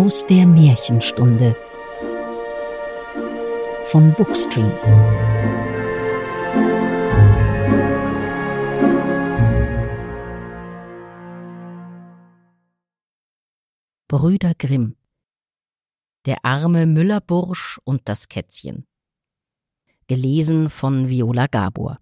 aus der Märchenstunde von Bookstream. Brüder Grimm. Der arme Müllerbursch und das Kätzchen. Gelesen von Viola Gabor.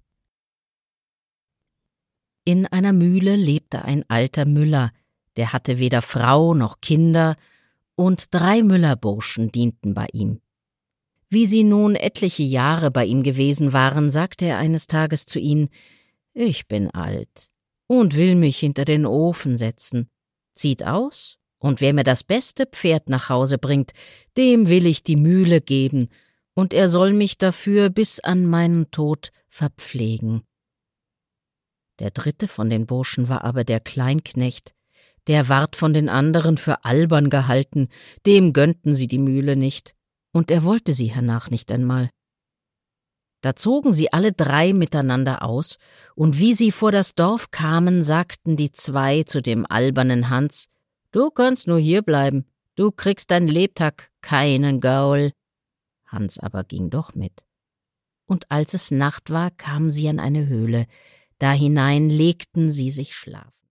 In einer Mühle lebte ein alter Müller, der hatte weder Frau noch Kinder, und 3 Müllerburschen dienten bei ihm. Wie sie nun etliche Jahre bei ihm gewesen waren, sagte er eines Tages zu ihnen: »Ich bin alt und will mich hinter den Ofen setzen. Zieht aus, und wer mir das beste Pferd nach Hause bringt, dem will ich die Mühle geben, und er soll mich dafür bis an meinen Tod verpflegen.« Der 3. von den Burschen war aber der Kleinknecht. Der ward von den anderen für albern gehalten, dem gönnten sie die Mühle nicht, und er wollte sie hernach nicht einmal. Da zogen sie alle 3 miteinander aus, und wie sie vor das Dorf kamen, sagten die 2 zu dem albernen Hans: »Du kannst nur hier bleiben, du kriegst dein Lebtag keinen Gaul.« Hans aber ging doch mit. Und als es Nacht war, kamen sie an eine Höhle, da hinein legten sie sich schlafen.